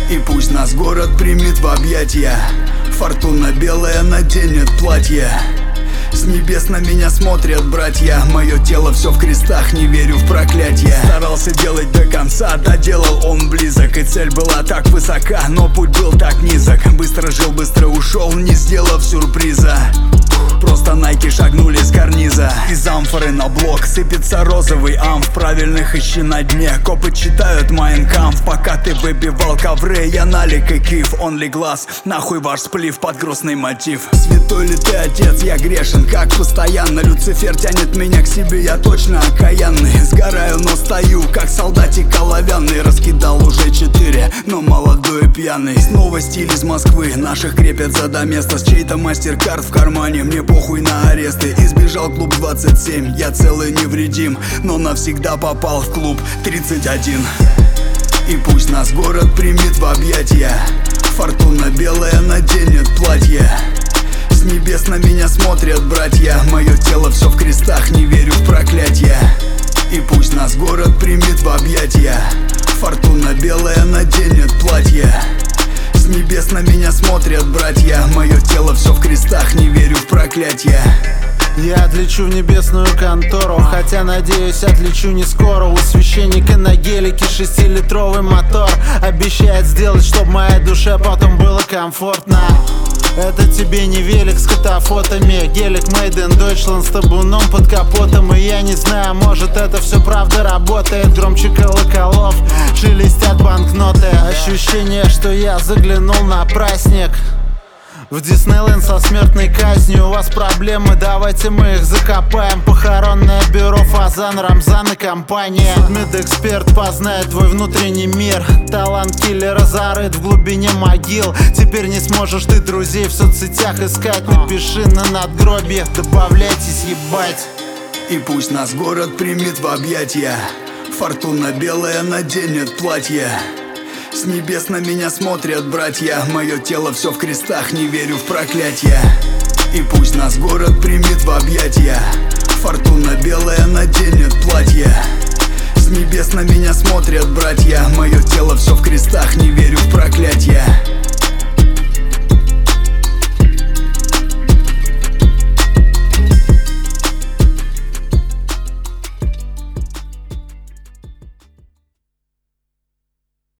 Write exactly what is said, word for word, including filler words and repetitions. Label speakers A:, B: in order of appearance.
A: И пусть нас город примет в объятия, фортуна белая наденет платье. С небес на меня смотрят братья, мое тело все в крестах, не верю в проклятие. Старался делать до конца, доделал он близок. И цель была так высока, но путь был так низок. Быстро жил, быстро ушел, не сделав сюрприза. Просто найки шагнули с карниза. Из амфоры на блок сыпется розовый амф. Правильных ищи на дне, копы читают Mein Kampf. Пока ты выбивал ковры, я налик и киф. Only глаз, нахуй ваш сплив под грустный мотив. Святой ли ты, отец, я грешен, как постоянно. Люцифер тянет меня к себе, я точно окаянный. Сгораю, но стою, как солдатик оловянный. Раскидал уже четыре, но молодой и пьяный. Снова стиль из Москвы, наших крепятся до места. С чей-то мастер-карт в кармане, мне похуй на аресты. Избежал клуб двадцать семь, я целый невредим, но навсегда попал в клуб тридцать один. И пусть нас город примет в объятия, фортуна белая наденет платье. С небес на меня смотрят братья, мое тело все в крестах, не верю в проклятие. И пусть нас город примет в объятия, фортуна белая наденет платье. С небес на меня смотрят братья, мое тело все в крестах, не верю в проклятие.
B: Я отлечу в небесную контору, хотя, надеюсь, отлечу не скоро. У священника на гелике шестилитровый мотор обещает сделать, чтоб моей душе потом было комфортно. Это тебе не велик с катафотами, гелик made in Deutschland с табуном под капотом. И я не знаю, может это все правда работает. Громче колоколов, шелестят банкноты. Ощущение, что я заглянул на праздник в Диснейленд со смертной казнью. У вас проблемы, давайте мы их закопаем. Похоронное бюро Фазан, Рамзан и компания. Судмедэксперт познает твой внутренний мир. Талант киллера зарыт в глубине могил. Теперь не сможешь ты друзей в соцсетях искать. Напиши на надгробье, добавляйтесь, ебать.
A: И пусть нас город примет в объятия, фортуна белая наденет платье. С небес на меня смотрят братья, мое тело все в крестах, не верю в проклятие. И пусть нас город примет в объятия, фортуна белая наденет платье. С небес на меня смотрят братья, мое тело все в крестах, не